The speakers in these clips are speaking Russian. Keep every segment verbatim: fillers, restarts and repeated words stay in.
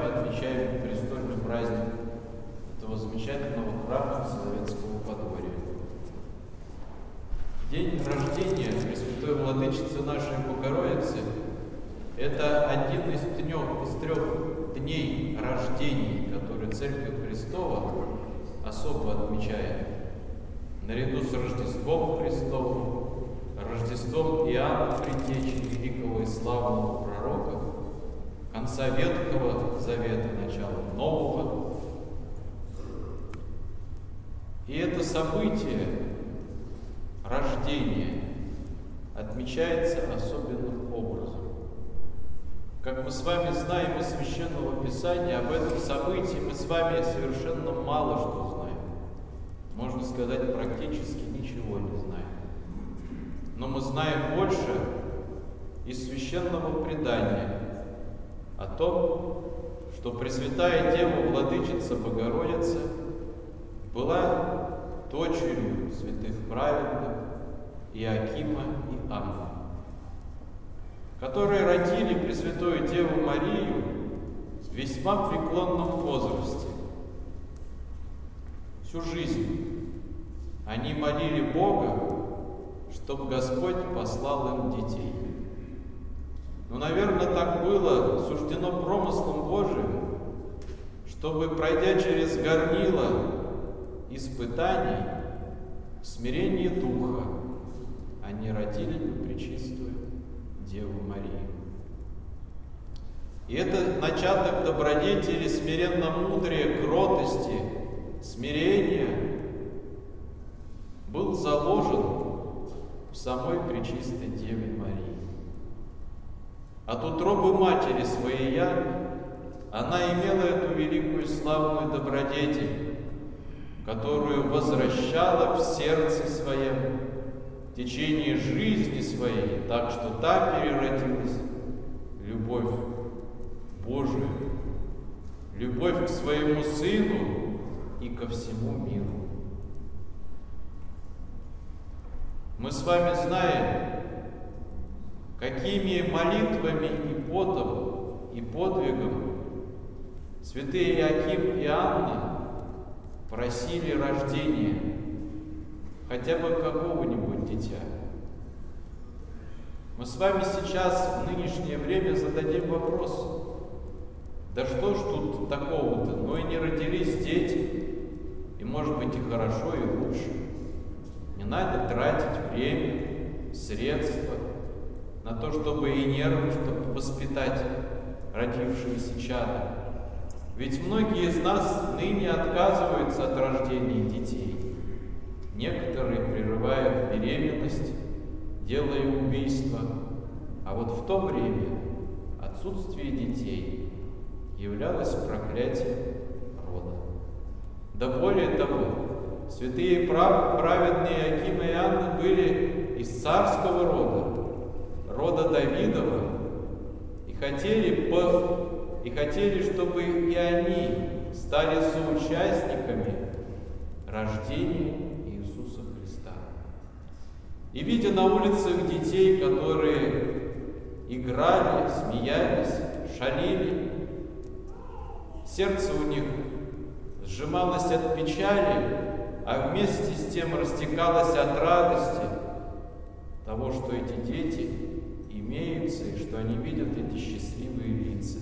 отмечаем престольный праздник этого замечательного храма Соловецкого подворья. День рождения Пресвятой Владычицы нашей Богородицы – это один из трех, из трех дней рождений, которые Церковь Христова особо отмечает. Наряду с Рождеством Христовым, Рождеством Иоанна Предтечи, великого и славного пророка, конца Ветхого Завета, начала Нового. И это событие рождения отмечается особенным образом. Как мы с вами знаем из Священного Писания, об этом событии мы с вами совершенно мало что знаем. Можно сказать, практически ничего не знаем. Но мы знаем больше из Священного Предания о том, что Пресвятая Дева Владычица Богородица была дочерью святых праведных Иоакима и Анны, которые родили Пресвятую Деву Марию в весьма преклонном возрасте. Всю жизнь они молили Бога, чтобы Господь послал им детей. Но, наверное, так было суждено промыслом Божиим, чтобы, пройдя через горнило испытаний, в смирении духа, они родили Пречистую Деву Марию. И это начаток добродетели, смиренно-мудрия, кротости, смирения был заложен в самой Пречистой Деве Марии. От утробы матери своей она имела эту великую славную добродетель, которую возвращала в сердце своем в течение жизни своей, так что та переродилась в любовь Божию, любовь к своему Сыну и ко всему миру. Мы с вами знаем, какими молитвами и потом, и подвигом святые Иоаким и Анна просили рождения хотя бы какого-нибудь дитя. Мы с вами сейчас в нынешнее время зададим вопрос: да что ж тут такого-то? Ну и не родились дети, и может быть и хорошо, и лучше. Не надо тратить время, средства на то, чтобы и нервы, чтобы воспитать родившиеся чада. Ведь многие из нас ныне отказываются от рождения детей. Некоторые прерывают беременность, делая убийство. А вот в то время отсутствие детей являлось проклятием рода. Да более того, святые прав, праведные Иоаким и Анна были из царского рода, рода Давидова, и хотели, по, и хотели, чтобы и они стали соучастниками рождения Иисуса Христа. И видя на улицах детей, которые играли, смеялись, шалили, сердце у них сжималось от печали, а вместе с тем растекалось от радости того, что эти дети имеются и что они видят эти счастливые лица.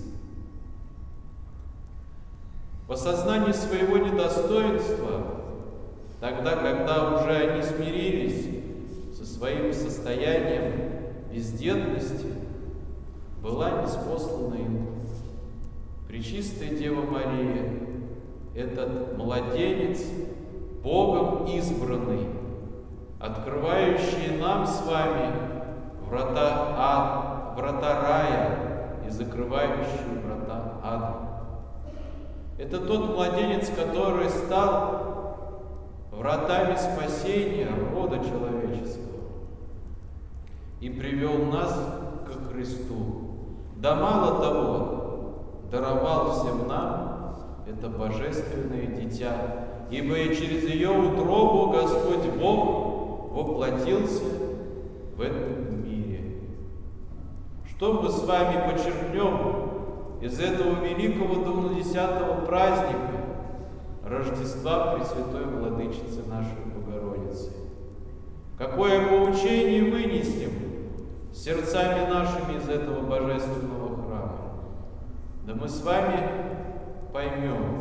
В осознании своего недостоинства, тогда, когда уже они смирились со своим состоянием бездетности, была ниспослана им Пречистая Дева Мария, этот младенец, Богом избранный, открывающий нам с вами врата, ад, врата рая и закрывающий врата ада. Это тот младенец, который стал вратами спасения рода человеческого и привел нас ко Христу. Да мало того, даровал всем нам это божественное дитя, ибо и через ее утробу Господь Бог воплотился в этом мире. Что мы с вами почерпнем из этого великого двунадесятого праздника Рождества Пресвятой Владычицы нашей Богородицы. Какое поучение вынесем сердцами нашими из этого божественного храма? Да мы с вами поймем,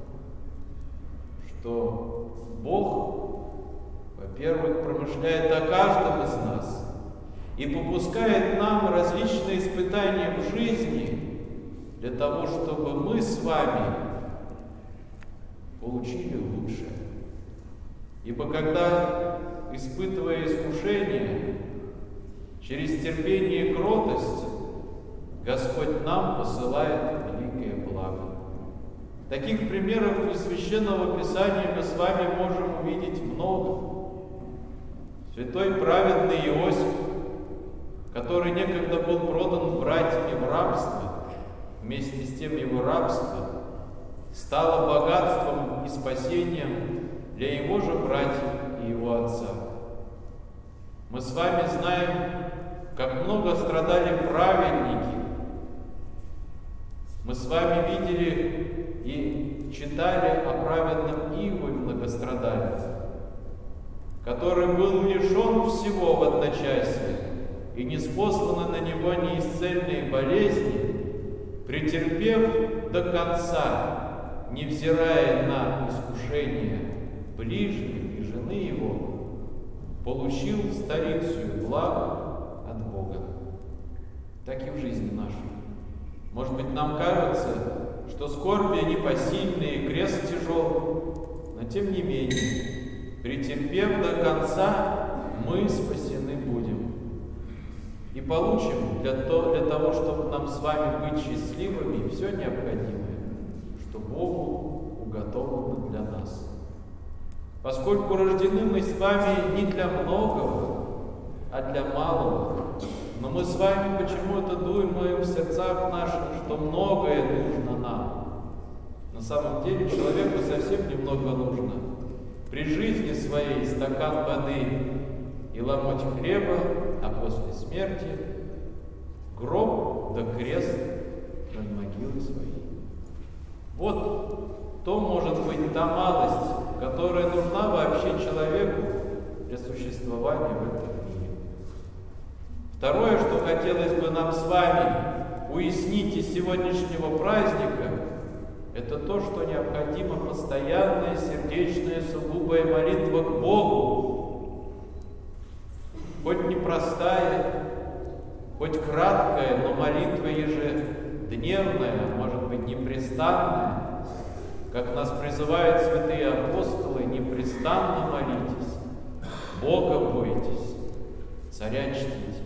что Бог, во-первых, промышляет о каждом из нас и попускает нам различные испытания в жизни для того, чтобы мы с вами получили лучшее. Ибо когда, испытывая искушение, через терпение и кротость, Господь нам посылает великое благо. Таких примеров из Священного Писания мы с вами можем увидеть много. Святой праведный Иосиф, который некогда был продан братьями в рабство, вместе с тем его рабство стало богатством и спасением для его же братьев и его отца. Мы с вами знаем, как много страдали праведники. Мы с вами видели и читали о праведном Иове многострадальце, который был лишен всего в одночасье, и ниспосланы на него неисцельные болезни, претерпев до конца, невзирая на искушение ближних и жены его, получил в столицу благо от Бога. Так и в жизни нашей. Может быть, нам кажется, что скорби непосильные, крест тяжел, но тем не менее, претерпев до конца, мы спасены будем. И получим для, то, для того, чтобы нам с вами быть счастливыми, все необходимое, что Богу уготовано для нас. Поскольку рождены мы с вами не для многого, а для малого, но мы с вами почему-то думаем в сердцах наших, что многое нужно нам. На самом деле человеку совсем немного нужно. При жизни своей стакан воды и ломоть хлеба, а после смерти гроб да крест над могилой своей. Вот то может быть та малость, которая нужна вообще человеку для существования в этом мире. Второе, что хотелось бы нам с вами уяснить из сегодняшнего праздника, это то, что необходима постоянная сердечная сугубая молитва к Богу. Хоть непростая, хоть краткая, но молитва ежедневная, может быть, непрестанная, как нас призывают святые апостолы: непрестанно молитесь, Бога бойтесь, Царя чтите.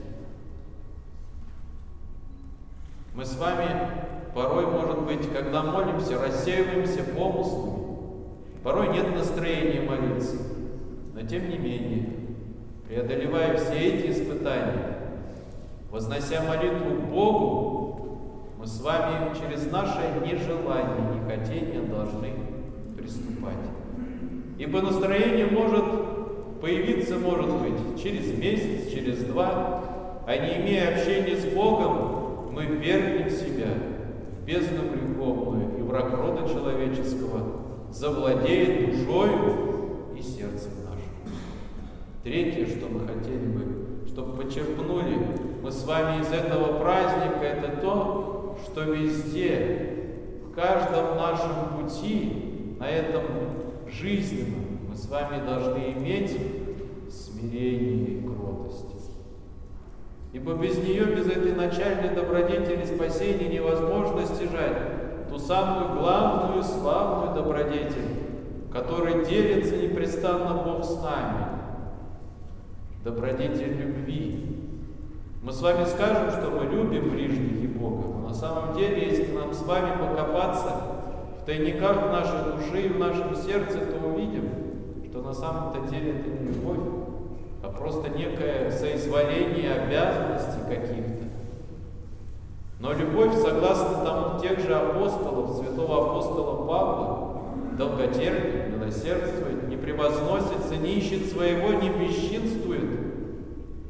Мы с вами порой, может быть, когда молимся, рассеиваемся помыслами, порой нет настроения молиться, но тем не менее, преодолевая все эти испытания, вознося молитву к Богу, мы с вами через наше нежелание, нехотение должны приступать. Ибо настроение может появиться, может быть, через месяц, через два, а не имея общения с Богом, мы ввергнем себя в бездну греховную, и враг рода человеческого завладеет душою и сердцем нашим. Третье, что мы хотели бы, чтобы почерпнули мы с вами из этого праздника, это то, что везде, в каждом нашем пути, на этом жизненном, мы с вами должны иметь смирение и кротость. Ибо без нее, без этой начальной добродетели спасения невозможно стяжать ту самую главную, славную добродетель, которой делится непрестанно Бог с нами. Добродетель любви. Мы с вами скажем, что мы любим ближних и Бога, но на самом деле, если нам с вами покопаться в тайниках нашей души и в нашем сердце, то увидим, что на самом-то деле это не любовь, а просто некое соизволение обязанностей каких-то. Но любовь, согласно тому тех же апостолов, святого апостола Павла, долготерпит, милосердствует, не превозносится, не ищет своего, не бесчинствует.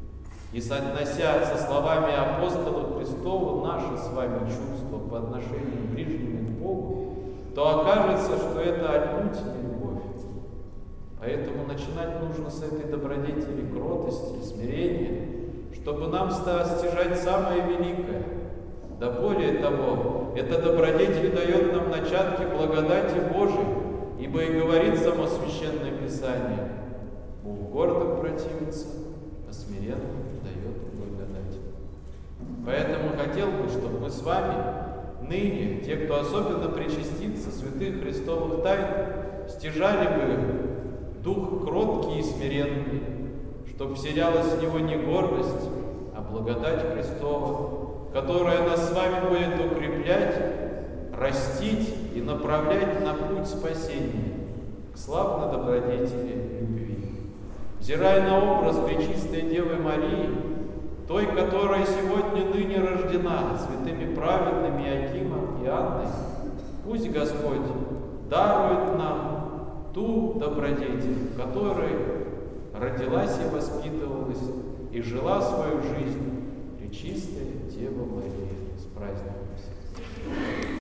И соотнося со словами апостола Христова наши с вами чувства по отношению к ближнему к Богу, то окажется, что это отнюдь не любовь. Поэтому начинать нужно с этой добродетели кротости, смирения, чтобы нам стяжать самое великое. Да более того, эта добродетель дает нам начатки благодати Божией, ибо и говорит само Священное Писание: Бог гордым противится, а смиренным дает благодать. Поэтому хотел бы, чтобы мы с вами ныне, те, кто особенно причастится святых Христовых тайн, стяжали бы дух кроткий и смиренный, чтоб вселялась в него не гордость, а благодать Христова, которая нас с вами будет укреплять, растить и направлять на путь спасения к славной добродетели любви. Взирая на образ Пречистой Девы Марии, той, которая сегодня ныне рождена святыми праведными Иоакимом и Анной, пусть Господь дарует нам ту добродетель, в которой родилась и воспитывалась и жила свою жизнь Пречистая Дева Мария. С праздником всех!